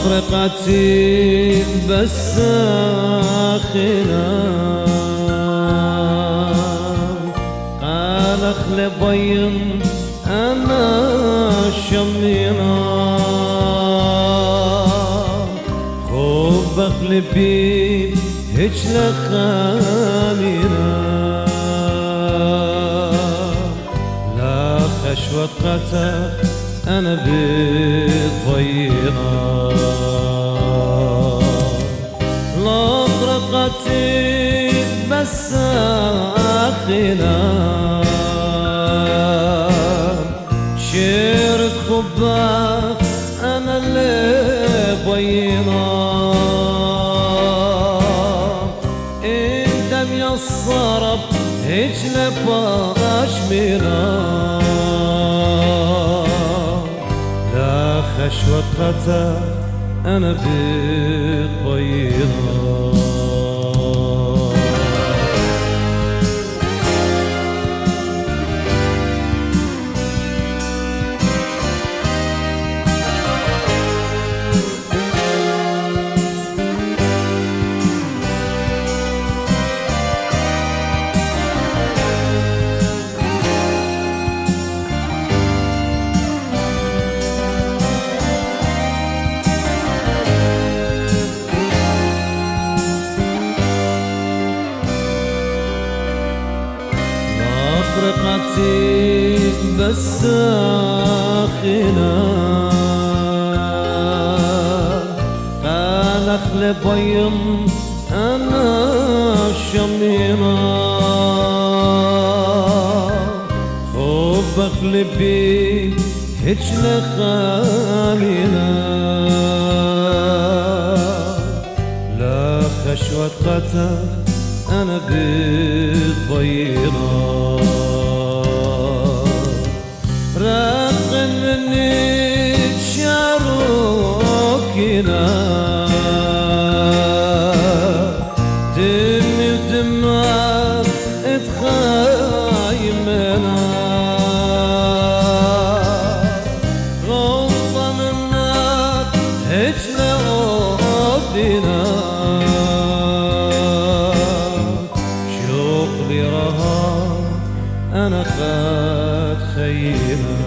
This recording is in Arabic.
مغرقتي بس ساخنة قال اخلي بين انا شمينا خوب اخلي بين هيج لخانينا لا خشوة قتل انا بضينا مغرقتي بس ساخنة شيرة خباك أنا اللي بينا انت ميسرب هيج لباش منا لا خشوة قتل أنا بضينا مغرقتي بس ساخنة قال اخلي بين انا شمينا خوب اخلي بين هيج لخانينا لا خشوة قتل انا بضينا رقم مني شاروكنا دمي ودمك اتخايمنا غلطة منك هيج لعودنا شوق لي رهان أنا قد خينا